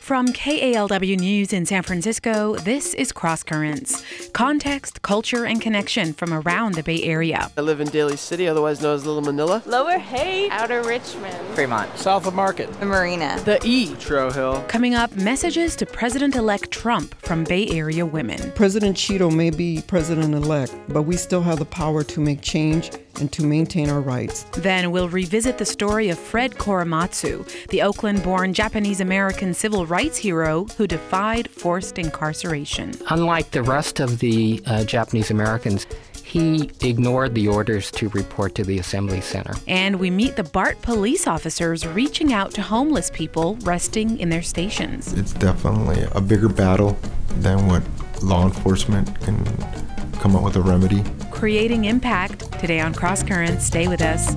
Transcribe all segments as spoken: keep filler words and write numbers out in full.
From K A L W News in San Francisco, this is Cross Currents. Context, culture, and connection from around the Bay Area. I live in Daly City, otherwise known as Little Manila. Lower Haight. Outer Richmond. Fremont. South of Market. The Marina. The E. Tro Hill. Coming up, messages to President-elect Trump from Bay Area women. President Cheeto may be president-elect, but we still have the power to make change and to maintain our rights. Then we'll revisit the story of Fred Korematsu, the Oakland-born Japanese-American civil rights hero who defied forced incarceration. Unlike the rest of the uh, Japanese Americans, he ignored the orders to report to the Assembly Center. And we meet the BART police officers reaching out to homeless people resting in their stations. It's definitely a bigger battle than what law enforcement can come up with a remedy. Creating impact. Today on Cross Currents, stay with us.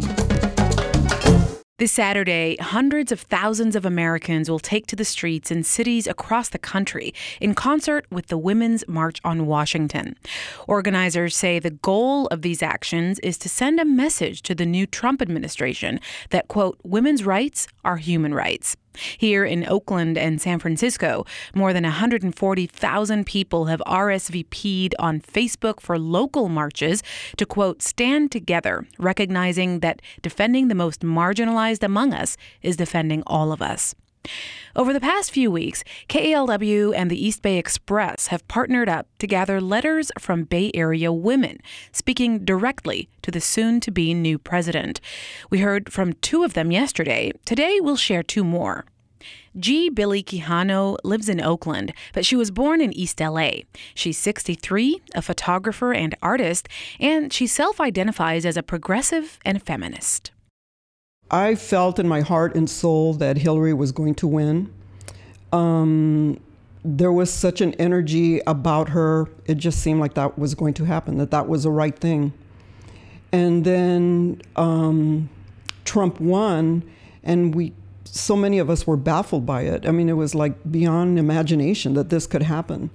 This Saturday, hundreds of thousands of Americans will take to the streets in cities across the country in concert with the Women's March on Washington. Organizers say the goal of these actions is to send a message to the new Trump administration that, quote, women's rights are human rights. Here in Oakland and San Francisco, more than one hundred forty thousand people have R S V P'd on Facebook for local marches to, quote, stand together, recognizing that defending the most marginalized among us is defending all of us. Over the past few weeks, K A L W and the East Bay Express have partnered up to gather letters from Bay Area women, speaking directly to the soon-to-be new president. We heard from two of them yesterday. Today, we'll share two more. G. Billy Quijano lives in Oakland, but she was born in East L A. She's sixty-three, a photographer and artist, and she self-identifies as a progressive and feminist. I felt in my heart and soul that Hillary was going to win. Um, there was such an energy about her. It just seemed like that was going to happen, that that was the right thing. And then um, Trump won, and we, so many of us were baffled by it. I mean, it was like beyond imagination that this could happen.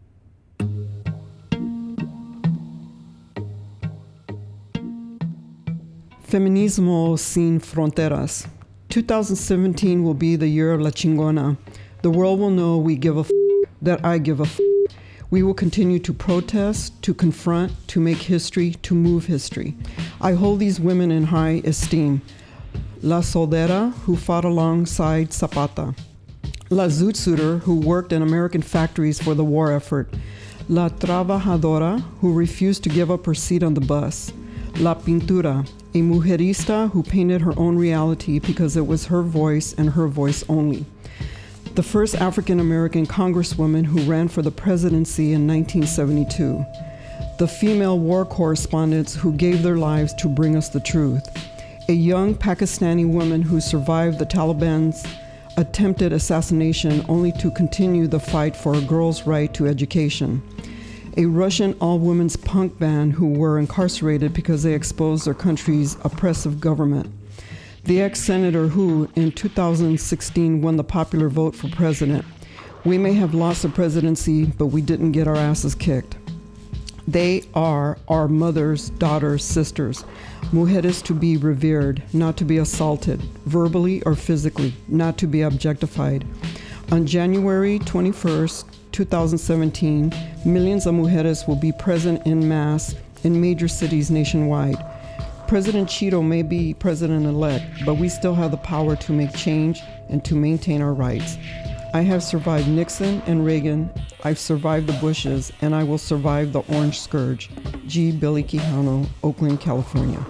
Feminismo sin fronteras. two thousand seventeen will be the year of La Chingona. The world will know we give a f- that I give a f- We will continue to protest, to confront, to make history, to move history. I hold these women in high esteem. La Soldera, who fought alongside Zapata. La Zoot Suiter, who worked in American factories for the war effort. La Trabajadora, who refused to give up her seat on the bus. La Pintura, a mujerista who painted her own reality because it was her voice and her voice only. The first African-American congresswoman who ran for the presidency in nineteen seventy-two. The female war correspondents who gave their lives to bring us the truth. A young Pakistani woman who survived the Taliban's attempted assassination only to continue the fight for a girl's right to education. A Russian all-women's punk band who were incarcerated because they exposed their country's oppressive government. The ex-senator who, in two thousand sixteen, won the popular vote for president. We may have lost the presidency, but we didn't get our asses kicked. They are our mothers, daughters, sisters. Mujeres to be revered, not to be assaulted, verbally or physically, not to be objectified. On January twenty-first, two thousand seventeen, millions of mujeres will be present en masse in major cities nationwide. President Cheeto may be president-elect, but we still have the power to make change and to maintain our rights. I have survived Nixon and Reagan, I've survived the Bushes, and I will survive the Orange Scourge. G. Billy Quijano, Oakland, California.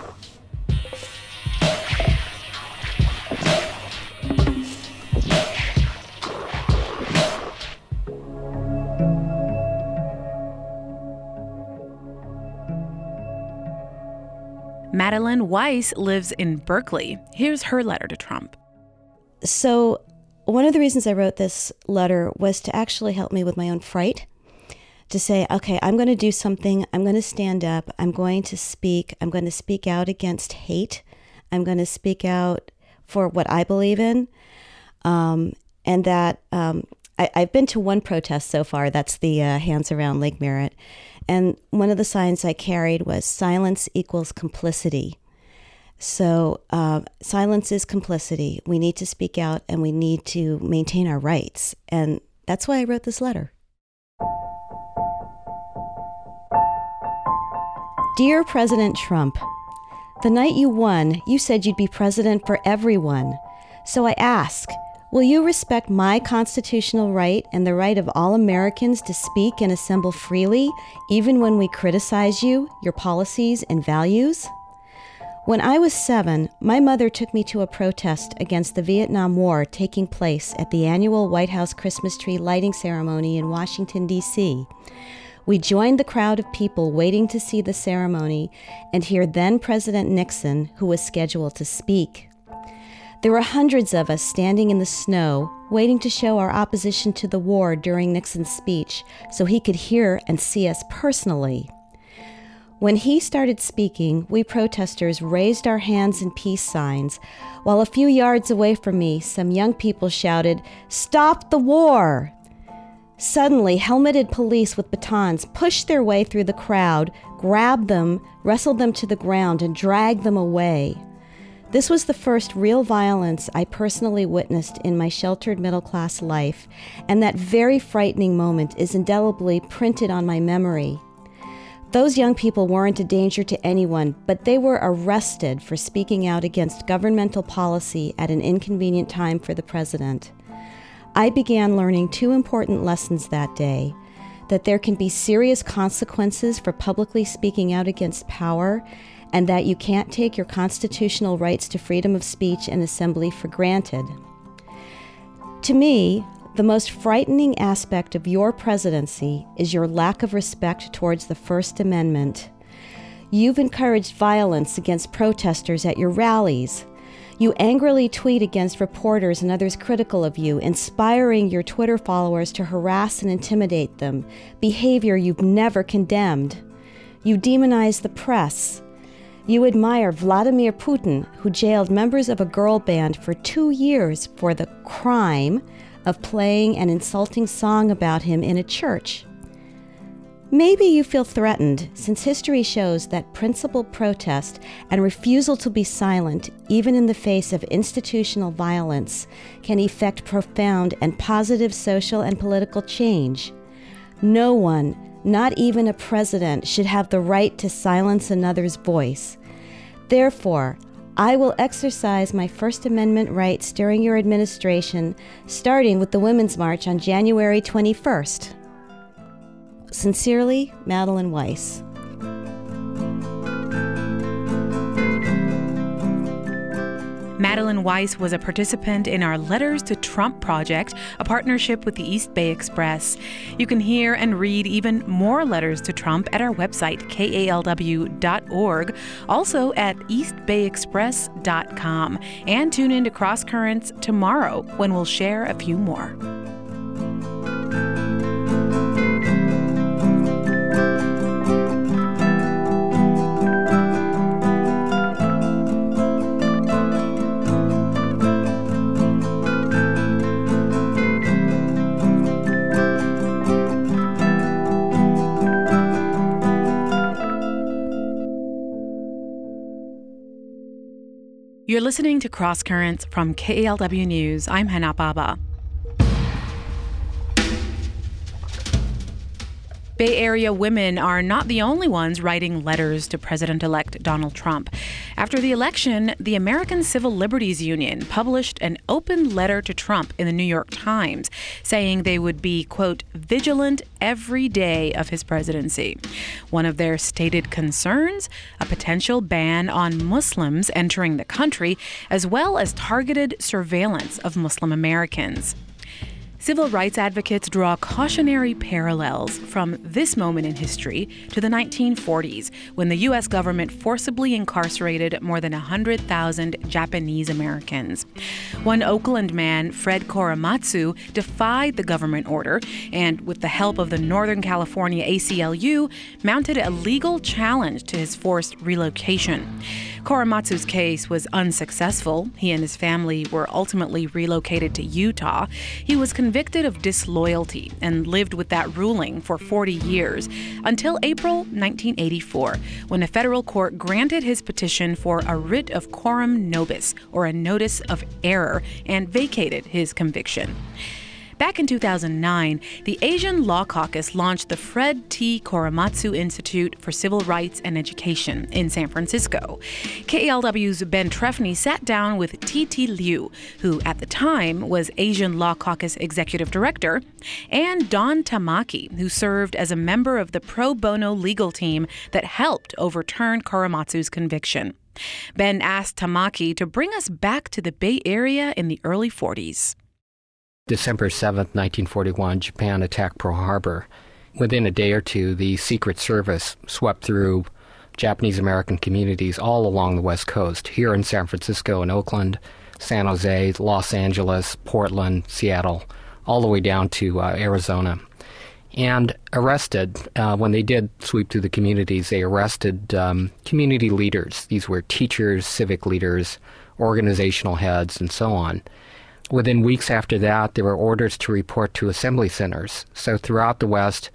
Madeline Weiss lives in Berkeley. Here's her letter to Trump. So one of the reasons I wrote this letter was to actually help me with my own fright, to say, okay, I'm going to do something. I'm going to stand up. I'm going to speak. I'm going to speak out against hate. I'm going to speak out for what I believe in. Um, and that um, I, I've been to one protest so far. That's the uh, Hands Around Lake Merritt. And one of the signs I carried was silence equals complicity. So uh, silence is complicity. We need to speak out and we need to maintain our rights. And that's why I wrote this letter. Dear President Trump, the night you won, you said you'd be president for everyone. So I ask, will you respect my constitutional right and the right of all Americans to speak and assemble freely, even when we criticize you, your policies, and values? When I was seven, my mother took me to a protest against the Vietnam War taking place at the annual White House Christmas tree lighting ceremony in Washington, D C We joined the crowd of people waiting to see the ceremony and hear then President Nixon, who was scheduled to speak. There were hundreds of us standing in the snow, waiting to show our opposition to the war during Nixon's speech so he could hear and see us personally. When he started speaking, we protesters raised our hands in peace signs, while a few yards away from me, some young people shouted, "Stop the war!" Suddenly, helmeted police with batons pushed their way through the crowd, grabbed them, wrestled them to the ground, and dragged them away. This was the first real violence I personally witnessed in my sheltered middle-class life, and that very frightening moment is indelibly printed on my memory. Those young people weren't a danger to anyone, but they were arrested for speaking out against governmental policy at an inconvenient time for the president. I began learning two important lessons that day: that there can be serious consequences for publicly speaking out against power, and that you can't take your constitutional rights to freedom of speech and assembly for granted. To me, the most frightening aspect of your presidency is your lack of respect towards the First Amendment. You've encouraged violence against protesters at your rallies. You angrily tweet against reporters and others critical of you, inspiring your Twitter followers to harass and intimidate them, behavior you've never condemned. You demonize the press. You admire Vladimir Putin, who jailed members of a girl band for two years for the crime of playing an insulting song about him in a church. Maybe you feel threatened, since history shows that principled protest and refusal to be silent, even in the face of institutional violence, can effect profound and positive social and political change. No one, not even a president, should have the right to silence another's voice. Therefore, I will exercise my First Amendment rights during your administration, starting with the Women's March on January twenty-first. Sincerely, Madeline Weiss. Madeline Weiss was a participant in our Letters to Trump project, a partnership with the East Bay Express. You can hear and read even more letters to Trump at our website, K A L W dot org, also at east bay express dot com. And tune in to Cross Currents tomorrow when we'll share a few more. You're listening to Cross Currents from K A L W News. I'm Hannah Baba. Bay Area women are not the only ones writing letters to President-elect Donald Trump. After the election, the American Civil Liberties Union published an open letter to Trump in the New York Times, saying they would be, quote, vigilant every day of his presidency. One of their stated concerns, a potential ban on Muslims entering the country, as well as targeted surveillance of Muslim Americans. Civil rights advocates draw cautionary parallels from this moment in history to the nineteen forties, when the U S government forcibly incarcerated more than one hundred thousand Japanese Americans. One Oakland man, Fred Korematsu, defied the government order and, with the help of the Northern California A C L U, mounted a legal challenge to his forced relocation. Korematsu's case was unsuccessful. He and his family were ultimately relocated to Utah. He was convicted convicted of disloyalty and lived with that ruling for forty years until April nineteen eighty-four, when a federal court granted his petition for a writ of coram nobis, or a notice of error, and vacated his conviction. Back in two thousand nine, the Asian Law Caucus launched the Fred T. Korematsu Institute for Civil Rights and Education in San Francisco. K A L W's Ben Trefny sat down with T T Liu, who at the time was Asian Law Caucus Executive Director, and Don Tamaki, who served as a member of the pro bono legal team that helped overturn Korematsu's conviction. Ben asked Tamaki to bring us back to the Bay Area in the early forties. December seventh, nineteen forty-one, Japan attacked Pearl Harbor. Within a day or two, the Secret Service swept through Japanese-American communities all along the West Coast, here in San Francisco and Oakland, San Jose, Los Angeles, Portland, Seattle, all the way down to uh, Arizona. And arrested, uh, when they did sweep through the communities, they arrested um, community leaders. These were teachers, civic leaders, organizational heads, and so on. Within weeks after that, there were orders to report to assembly centers. So throughout the West,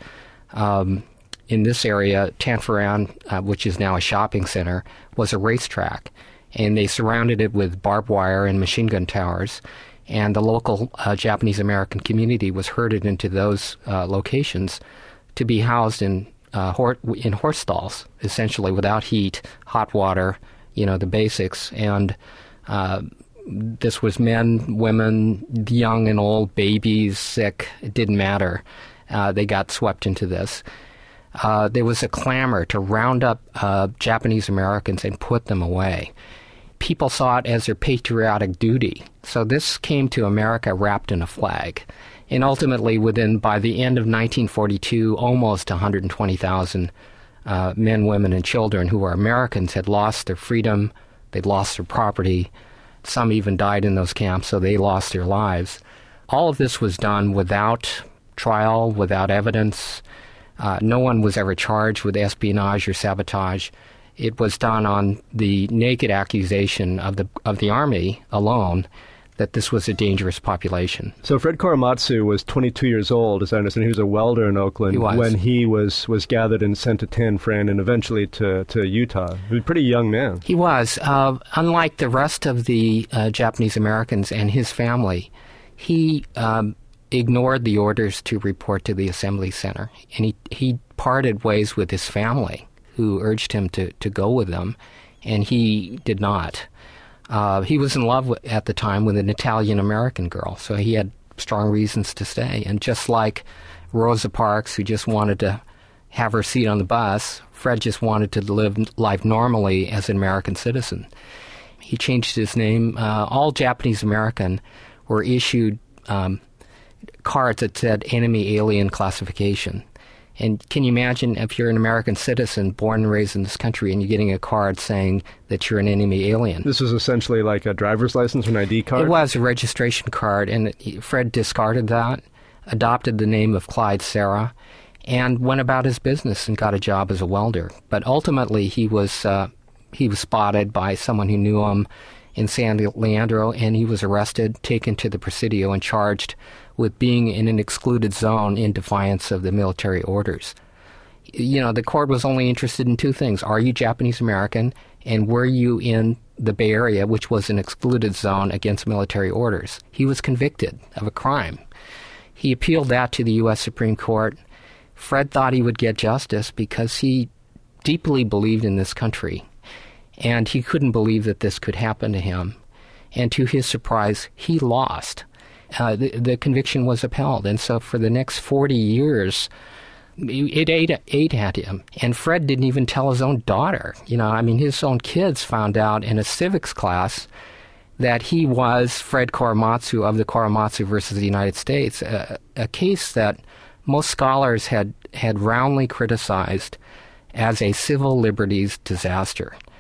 um, in this area, Tanforan, uh, which is now a shopping center, was a racetrack. And they surrounded it with barbed wire and machine gun towers. And the local uh, Japanese-American community was herded into those uh, locations to be housed in uh, hor- in horse stalls, essentially without heat, hot water, you know, the basics. And uh, this was men, women, young and old, babies, sick. It didn't matter. Uh, they got swept into this. Uh, there was a clamor to round up uh, Japanese Americans and put them away. People saw it as their patriotic duty. So this came to America wrapped in a flag. And ultimately, within by the end of nineteen forty-two, almost one hundred twenty thousand uh, men, women, and children who were Americans had lost their freedom, they'd lost their property. Some even died in those camps, so they lost their lives. All of this was done without trial, without evidence. Uh, no one was ever charged with espionage or sabotage. It was done on the naked accusation of the of the Army alone that this was a dangerous population. So Fred Korematsu was twenty-two years old, as I understand. He was a welder in Oakland he was. when he was, was gathered and sent to Tanforan and eventually to, to Utah. He was a pretty young man. He was. Uh, unlike the rest of the uh, Japanese Americans and his family, he um, ignored the orders to report to the Assembly Center. And he, he parted ways with his family, who urged him to, to go with them, and he did not. Uh, he was in love with, at the time with an Italian-American girl, so he had strong reasons to stay. And just like Rosa Parks, who just wanted to have her seat on the bus, Fred just wanted to live life normally as an American citizen. He changed his name. Uh, all Japanese-American were issued um, cards that said enemy alien classification. And can you imagine if you're an American citizen born and raised in this country and you're getting a card saying that you're an enemy alien? This was essentially like a driver's license or an I D card? It was a registration card, and Fred discarded that, adopted the name of Clyde Serra, and went about his business and got a job as a welder. But ultimately, he was uh, he was spotted by someone who knew him in San Leandro, and he was arrested, taken to the Presidio, and charged with being in an excluded zone in defiance of the military orders. You know, the court was only interested in two things. Are you Japanese American, and were you in the Bay Area, which was an excluded zone against military orders? He was convicted of a crime. He appealed that to the U S Supreme Court. Fred thought he would get justice because he deeply believed in this country, and he couldn't believe that this could happen to him. And to his surprise, he lost. Uh, the, the conviction was upheld. And so for the next forty years, it ate, ate at him. And Fred didn't even tell his own daughter. You know, I mean, his own kids found out in a civics class that he was Fred Korematsu of the Korematsu versus the United States, a, a case that most scholars had, had roundly criticized as a civil liberties disaster.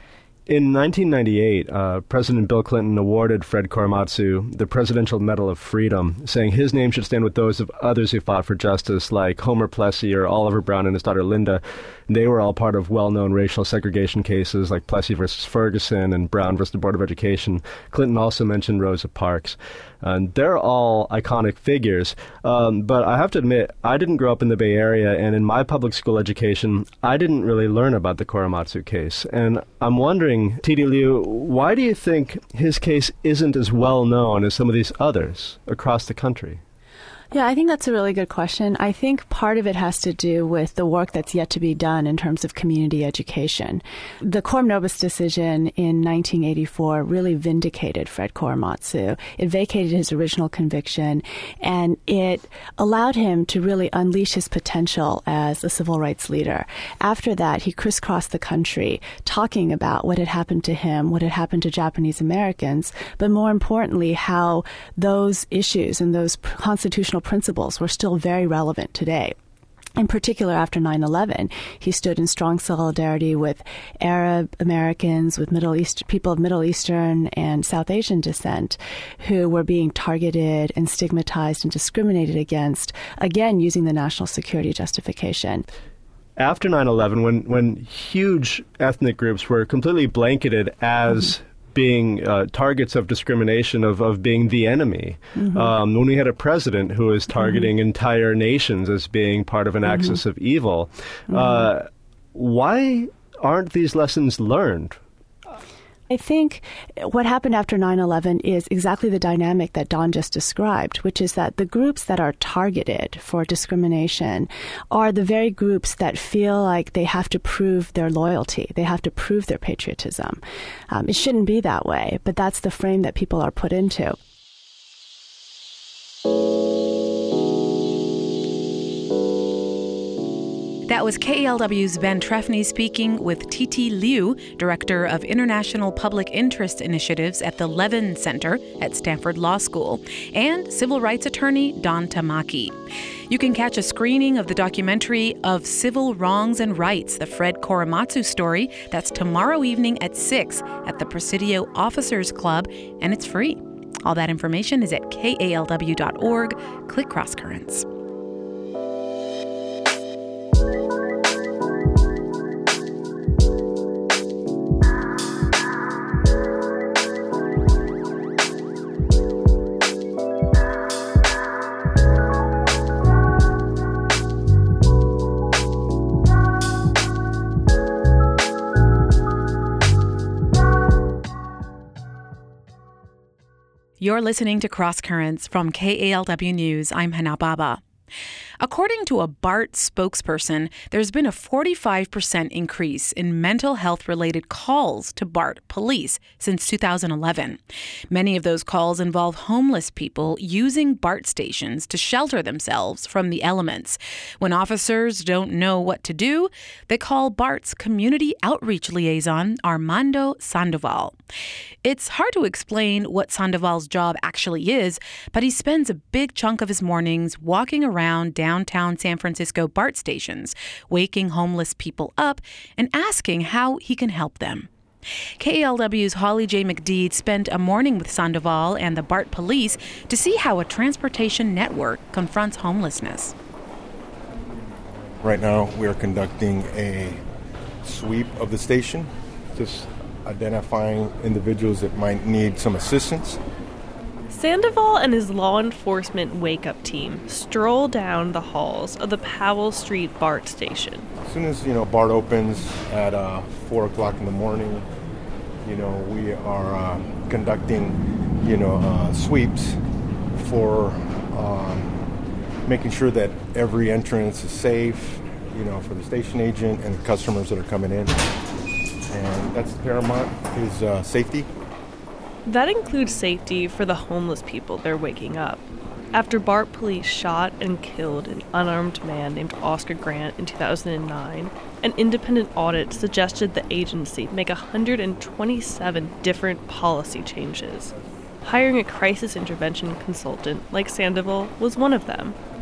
In nineteen ninety-eight, uh, President Bill Clinton awarded Fred Korematsu the Presidential Medal of Freedom, saying his name should stand with those of others who fought for justice, like Homer Plessy or Oliver Brown and his daughter Linda. They were all part of well-known racial segregation cases like Plessy versus Ferguson and Brown versus the Board of Education. Clinton also mentioned Rosa Parks. And they're all iconic figures. Um, but I have to admit, I didn't grow up in the Bay Area, and in my public school education, I didn't really learn about the Korematsu case. And I'm wondering, T D Liu, why do you think his case isn't as well known as some of these others across the country? Yeah, I think that's a really good question. I think part of it has to do with the work that's yet to be done in terms of community education. The Coram Nobis decision in nineteen eighty-four really vindicated Fred Korematsu. It vacated his original conviction, and it allowed him to really unleash his potential as a civil rights leader. After that, he crisscrossed the country talking about what had happened to him, what had happened to Japanese Americans, but more importantly, how those issues and those constitutional principles were still very relevant today. In particular, after nine eleven, he stood in strong solidarity with Arab Americans, with Middle East people of Middle Eastern and South Asian descent who were being targeted and stigmatized and discriminated against, again, using the national security justification. After nine eleven, when, when huge ethnic groups were completely blanketed as mm-hmm. being uh, targets of discrimination, of, of being the enemy. Mm-hmm. Um, when we had a president who was targeting mm-hmm. entire nations as being part of an mm-hmm. axis of evil, mm-hmm. uh, why aren't these lessons learned? I think what happened after nine eleven is exactly the dynamic that Don just described, which is that the groups that are targeted for discrimination are the very groups that feel like they have to prove their loyalty. They have to prove their patriotism. Um, it shouldn't be that way, but that's the frame that people are put into. That was K A L W's Ben Trefny speaking with T T Liu, Director of International Public Interest Initiatives at the Levin Center at Stanford Law School, and civil rights attorney Don Tamaki. You can catch a screening of the documentary Of Civil Wrongs and Rights, the Fred Korematsu story. That's tomorrow evening at six at the Presidio Officers Club, and it's free. All that information is at K A L W dot org. Click Cross Currents. You're listening to Cross Currents from K A L W News. I'm Hana Baba. According to a BART spokesperson, there's been a forty-five percent increase in mental health-related calls to BART police since two thousand eleven. Many of those calls involve homeless people using BART stations to shelter themselves from the elements. When officers don't know what to do, they call BART's community outreach liaison, Armando Sandoval. It's hard to explain what Sandoval's job actually is, but he spends a big chunk of his mornings walking around downtown San Francisco BART stations, waking homeless people up and asking how he can help them. K A L W's Holly J. McDeed spent a morning with Sandoval and the BART police to see how a transportation network confronts homelessness. Right now, we are conducting a sweep of the station, just identifying individuals that might need some assistance. Sandoval and his law enforcement wake-up team stroll down the halls of the Powell Street BART station. As soon as, you know, BART opens at uh, four o'clock in the morning, you know, we are uh, conducting, you know, uh, sweeps for um, making sure that every entrance is safe, you know, for the station agent and the customers that are coming in. And that's paramount, is uh, safety. That includes safety for the homeless people they're waking up. After BART police shot and killed an unarmed man named Oscar Grant in two thousand nine, an independent audit suggested the agency make one hundred twenty-seven different policy changes. Hiring a crisis intervention consultant like Sandoval was one of them.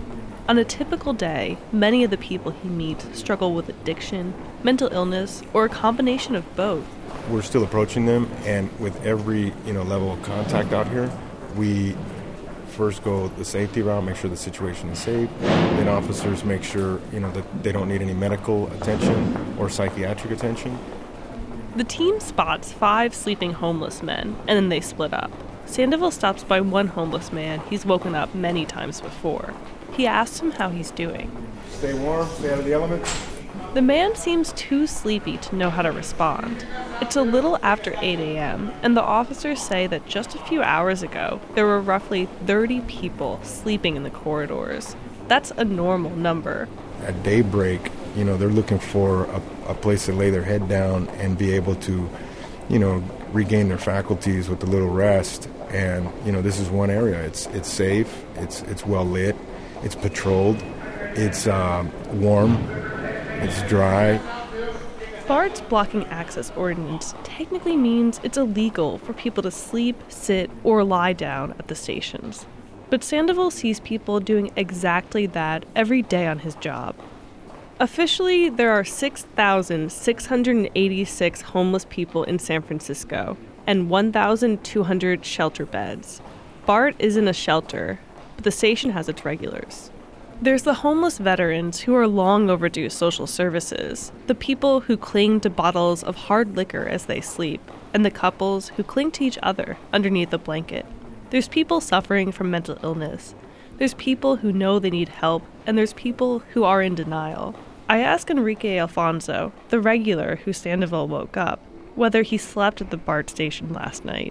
On a typical day, many of the people he meets struggle with addiction, mental illness, or a combination of both. We're still approaching them, and with every, you know, level of contact out here, we first go the safety route, make sure the situation is safe. Then officers make sure, you know, that they don't need any medical attention or psychiatric attention. The team spots five sleeping homeless men, and then they split up. Sandoval stops by one homeless man he's woken up many times before. He asks him how he's doing. Stay warm, stay out of the elements. The man seems too sleepy to know how to respond. It's a little after eight a.m., and the officers say that just a few hours ago, there were roughly thirty people sleeping in the corridors. That's a normal number. At daybreak, you know, they're looking for a, a place to lay their head down and be able to, you know, regain their faculties with a little rest. And, you know, this is one area. It's it's safe, it's it's well lit, it's patrolled, it's uh, warm, it's dry. BART's blocking access ordinance technically means it's illegal for people to sleep, sit, or lie down at the stations. But Sandoval sees people doing exactly that every day on his job. Officially, there are six thousand six hundred eighty-six homeless people in San Francisco and one thousand two hundred shelter beds. BART isn't a shelter, but the station has its regulars. There's the homeless veterans who are long overdue social services, the people who cling to bottles of hard liquor as they sleep, and the couples who cling to each other underneath a blanket. There's people suffering from mental illness. There's people who know they need help, and there's people who are in denial. I asked Enrique Alfonso, the regular who Sandoval woke up, whether he slept at the BART station last night.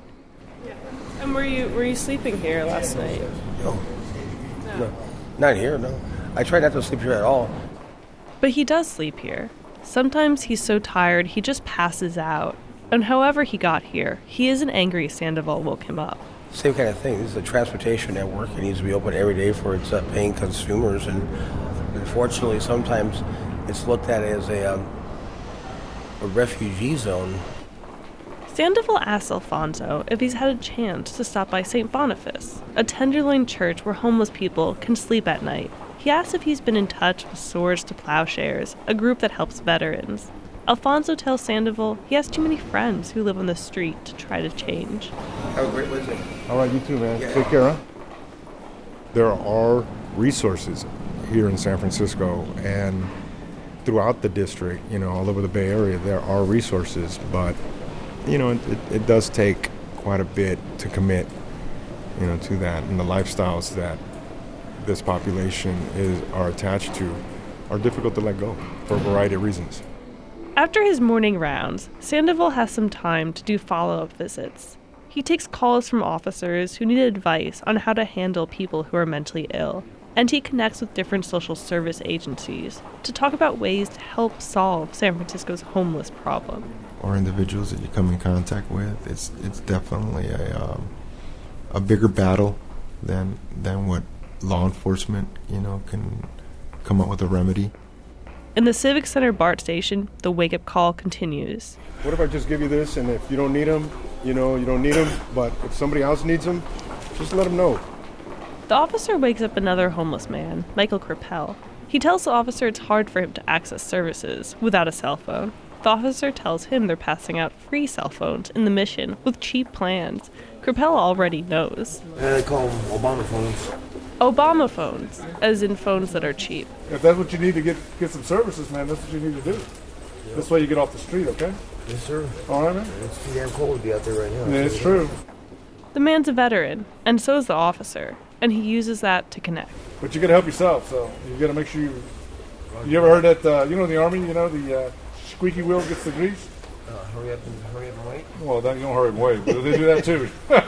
And were you were you sleeping here last night? No. No. no. Not here, no. I try not to sleep here at all. But he does sleep here. Sometimes he's so tired he just passes out. And however he got here, he isn't angry Sandoval woke him up. Same kind of thing. This is a transportation network. It needs to be open every day for its uh, paying consumers. And unfortunately, sometimes it's looked at as a, um, a refugee zone. Sandoval asks Alfonso if he's had a chance to stop by Saint Boniface, a Tenderloin church where homeless people can sleep at night. He asks if he's been in touch with Swords to Plowshares, a group that helps veterans. Alfonso tells Sandoval he has too many friends who live on the street to try to change. Have a great Wednesday. All right, you too, man. Yeah. Take care, huh? There are resources here in San Francisco and throughout the district, you know, all over the Bay Area, there are resources, but you know, it, it, it does take quite a bit to commit, you know, to that. And the lifestyles that this population is are attached to are difficult to let go for a variety of reasons. After his morning rounds, Sandoval has some time to do follow-up visits. He takes calls from officers who need advice on how to handle people who are mentally ill, and he connects with different social service agencies to talk about ways to help solve San Francisco's homeless problem. Or individuals that you come in contact with, it's it's definitely a um, a bigger battle than than what law enforcement, you know, can come up with a remedy. In the Civic Center BART station, the wake-up call continues. What if I just give you this, and if you don't need them, you know, you don't need them, but if somebody else needs them, just let them know. The officer wakes up another homeless man, Michael Kripel. He tells the officer it's hard for him to access services without a cell phone. The officer tells him they're passing out free cell phones in the Mission with cheap plans. Kripel already knows. And they call them Obama phones. Obama phones, as in phones that are cheap. If that's what you need to get get some services, man, that's what you need to do. Yep. This way you get off the street, okay? Yes, sir. All right, man? It's too damn cold to be out there right now. Yeah, it's true. The man's a veteran, and so is the officer, and he uses that to connect. But you got to help yourself, so you got to make sure you... You ever heard that, uh, you know in the Army, you know, the uh, squeaky wheel gets the grease? Uh, hurry up and hurry up and wait? Well, that, you don't hurry and wait, but they do that too.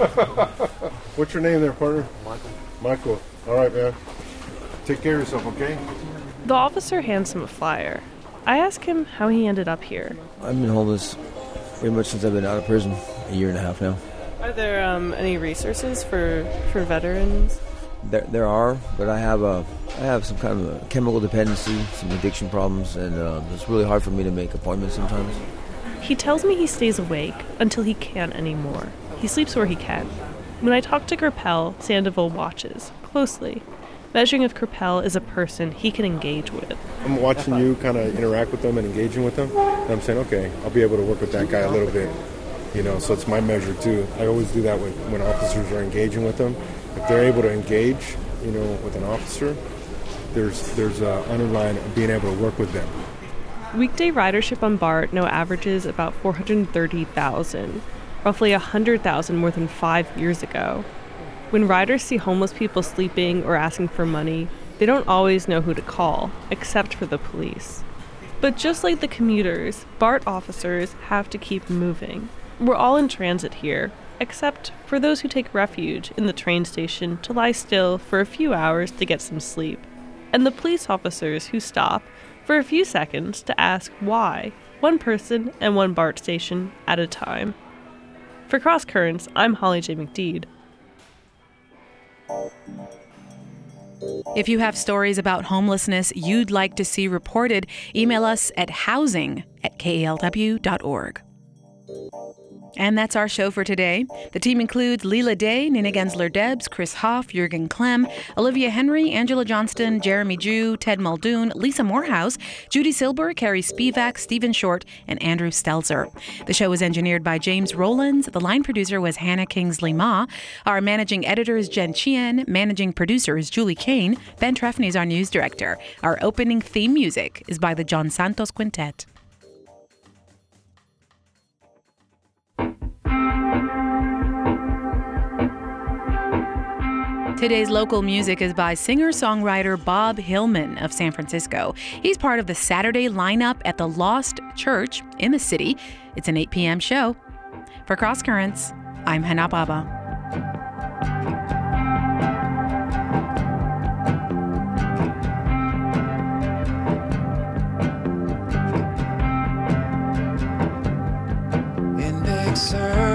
What's your name there, partner? Michael. Michael. All right, man. Take care of yourself, okay? The officer hands him a flyer. I ask him how he ended up here. I've been homeless pretty much since I've been out of prison, a year and a half now. Are there um, any resources for, for veterans? There, there are, but I have a, I have some kind of a chemical dependency, some addiction problems, and uh, it's really hard for me to make appointments sometimes. He tells me he stays awake until he can't anymore. He sleeps where he can. When I talk to Kripel, Sandoval watches closely. measuring if Coppell is a person he can engage with. I'm watching you kind of interact with them and engaging with them, and I'm saying, okay, I'll be able to work with that guy a little bit, you know, so it's my measure too. I always do that when, when officers are engaging with them. If they're able to engage, you know, with an officer, there's there's an underline of being able to work with them. Weekday ridership on BART now averages about four hundred thirty thousand, roughly one hundred thousand more than five years ago. When riders see homeless people sleeping or asking for money, they don't always know who to call, except for the police. But just like the commuters, BART officers have to keep moving. We're all in transit here, except for those who take refuge in the train station to lie still for a few hours to get some sleep, and the police officers who stop for a few seconds to ask why, one person and one BART station at a time. For Cross Currents, I'm Holly J. McDeed. If you have stories about homelessness you'd like to see reported, email us at housing at K A L W dot org. And that's our show for today. The team includes Leela Day, Nina Gensler-Debs, Chris Hoff, Jürgen Clem, Olivia Henry, Angela Johnston, Jeremy Jew, Ted Muldoon, Lisa Morehouse, Judy Silber, Carrie Spivak, Stephen Short, and Andrew Stelzer. The show was engineered by James Rowlands. The line producer was Hannah Kingsley-Ma. Our managing editor is Jen Chien. Managing producer is Julie Kane. Ben Trefny is our news director. Our opening theme music is by the John Santos Quintet. Today's local music is by singer-songwriter Bob Hillman of San Francisco. He's part of the Saturday lineup at the Lost Church in the city. It's an eight p.m. show. For Cross Currents, I'm Hana Baba. Index